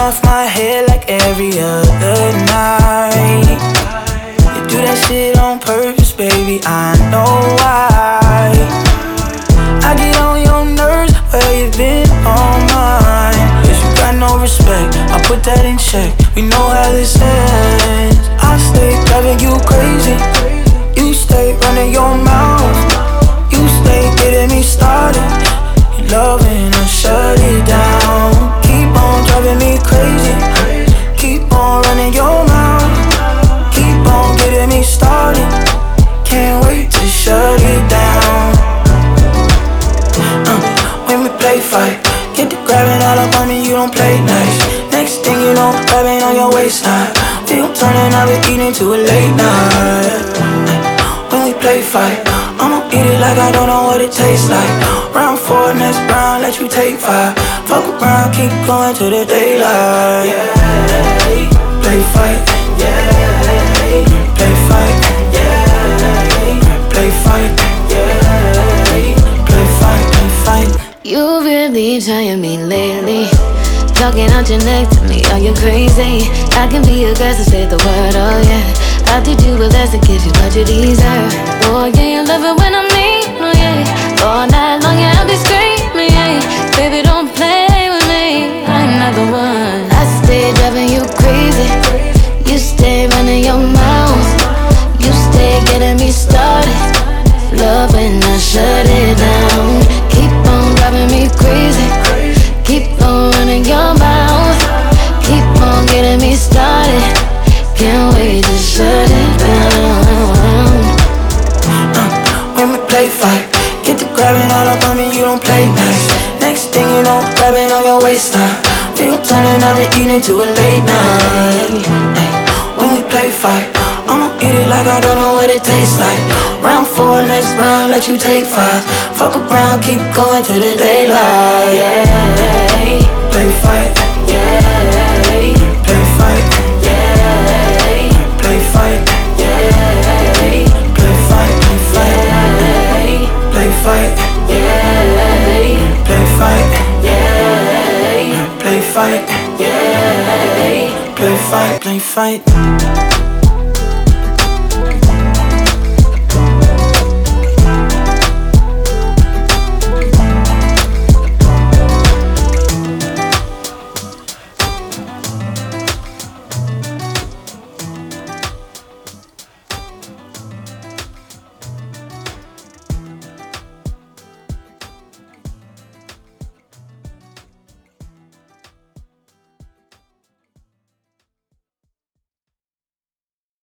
off my head like every other night. You do that shit on purpose, baby, I know why. I get on your nerves, well, you've been on mine. Cause you got no respect, I put that in check. We know how this ends. I stay driving you crazy. You stay running your mouth. You stay getting me started. You loving, I shut it down. Keep on driving me crazy. Keep on running your mouth. Keep on getting me started. Can't wait to shut it down. When we play fight, get the grabbing all up on me, you don't play nice. Next thing you know, grabbing on your waistline. We gon' turn another evening to a late night. When we play fight, I'ma eat it like I don't know what it tastes like. Round 4, next round, let you take 5. Fuck around, keep going to the daylight. Yeah, play fight. Yeah, play fight. Yeah, play fight. Yeah, play fight, play fight. You really trying me lately. Talking out your neck to me, are you crazy? I can be aggressive, say the word, oh yeah. I did you a lesson, give you what you deserve. Oh yeah, you love it when I'm mean, oh yeah. All night long, yeah, I'll be screaming, yeah. Baby, don't play with me, I'm not the one. I stay driving you crazy. You stay running your mouth. You stay getting me started. Love when I shut it down. Keep on driving me crazy. Keep on running your mouth. Keep on getting me started. Can't wait to shut it down. When we play fight, get the grabbing all up on me, you don't play nice. Next thing you know, grabbing on your waistline. We gon' turn another evening to a late night. When we play fight, I'ma eat it like I don't know what it tastes like. Round 4, next round, let you take 5. Fuck around, keep going to the daylight. Yeah, play fight. Yeah, play fight. Yeah, play fight. Yeah, play fight, play fight. Play fight. Yeah, play fight. Yeah, play fight. Yeah, play fight, play fight.